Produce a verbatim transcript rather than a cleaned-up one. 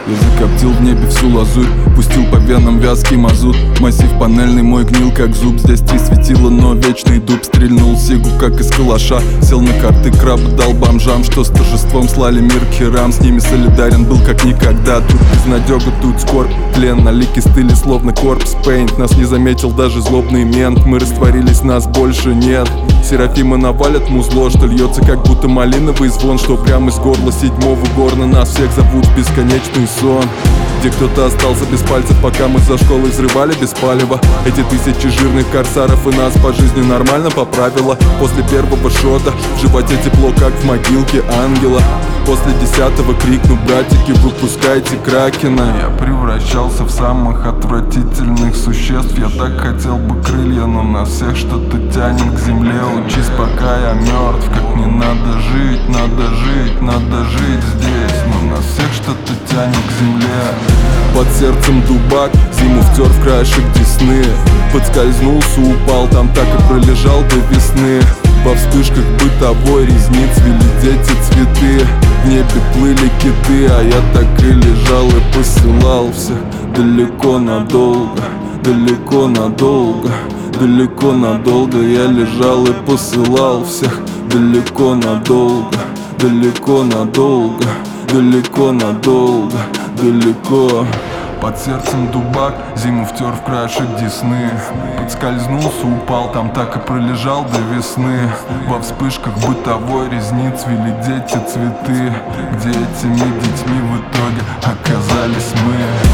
Язык коптил в небе всю лазурь, пустил по венам вязкий мазут. Массив панельный мой гнил как зуб, здесь три светила, но вечный дуб. Стрельнул сигу как из калаша, сел на карты краба, дал бомжам, что с торжеством слали мир к херам. С ними солидарен был как никогда, тут безнадега, тут скорбь. Тлен на лике стыли словно корпс пейнт, нас не заметил даже злобный мент. Мы растворились, нас больше нет. Серафимы навалят музло, что льется как будто малиновый звон, что прямо из горла седьмого горна. Нас всех зовут в бесконечный сон, где кто-то остался без пальцев, пока мы за школой взрывали без палева. Эти тысячи жирных корсаров и нас по жизни нормально поправило. После первого шота в животе тепло, как в могилке ангела. После десятого крикну: братики, выпускайте кракена. Я превращался в самых отвратительных существ. Я так хотел бы крылья, но нас всех что-то тянет к земле. Учись, пока я мертв, как не надо жить, надо жить, надо жить здесь. Но нас всех что-то тянет к земле. Под сердцем дубак, зиму втер в краешек десны. Подскользнулся, упал, там так и пролежал до весны. Во вспышках бытовой ресниц вели дети цветы. В небе плыли киты, а я так и лежал и посылал всех далеко надолго, далеко надолго, далеко надолго. Я лежал и посылал всех далеко надолго, далеко надолго, далеко надолго, далеко. Под сердцем дубак, зиму втер в краешек десны. Подскользнулся, упал, там так и пролежал до весны. Во вспышках бытовой ресниц вели дети цветы. Где этими детьми в итоге оказались мы?